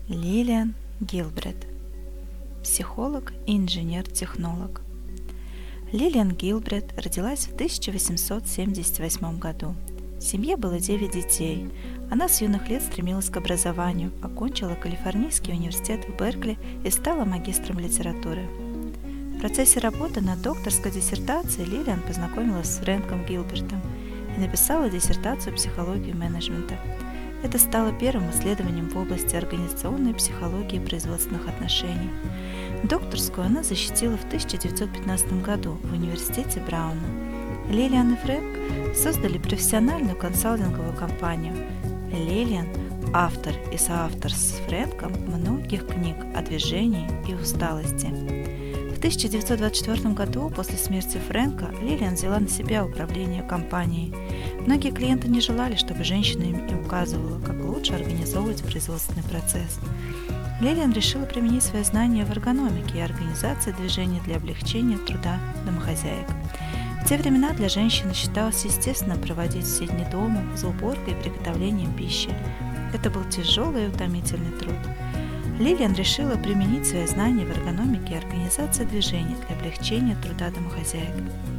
Лилиан Гилбрет, психолог и инженер-технолог. Лилиан Гилбрет родилась в 1878 году. В семье было 9 детей. Она с юных лет стремилась к образованию, окончила Калифорнийский университет в Беркли и стала магистром литературы. В процессе работы над докторской диссертацией Лилиан познакомилась с Фрэнком Гилбертом и написала диссертацию «Психологию менеджмента». Это стало первым исследованием в области организационной психологии и производственных отношений. Докторскую она защитила в 1915 году в университете Брауна. Лилиан и Фрэнк создали профессиональную консалтинговую компанию. Лилиан – автор и соавтор с Фрэнком многих книг о движении и усталости. В 1924 году, после смерти Фрэнка, Лилиан взяла на себя управление компанией. Многие клиенты не желали, чтобы женщина им указывала, как лучше организовывать производственный процесс. Лилиан решила применить свои знания в эргономике и организации движения для облегчения труда домохозяек. В те времена для женщины считалось естественным проводить все дни дома за уборкой и приготовлением пищи. Это был тяжелый и утомительный труд. Лилиан решила применить свои знания в эргономике и организации движения для облегчения труда домохозяек.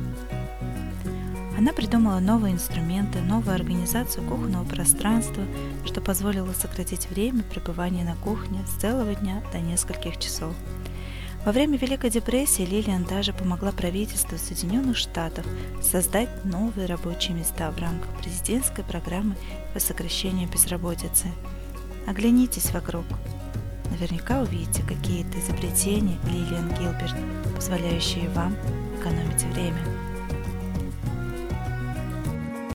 Она придумала новые инструменты, новую организацию кухонного пространства, что позволило сократить время пребывания на кухне с целого дня до нескольких часов. Во время Великой депрессии Лилиан даже помогла правительству Соединенных Штатов создать новые рабочие места в рамках президентской программы по сокращению безработицы. Оглянитесь вокруг. Наверняка увидите какие-то изобретения Лилиан Гилберт, позволяющие вам экономить время.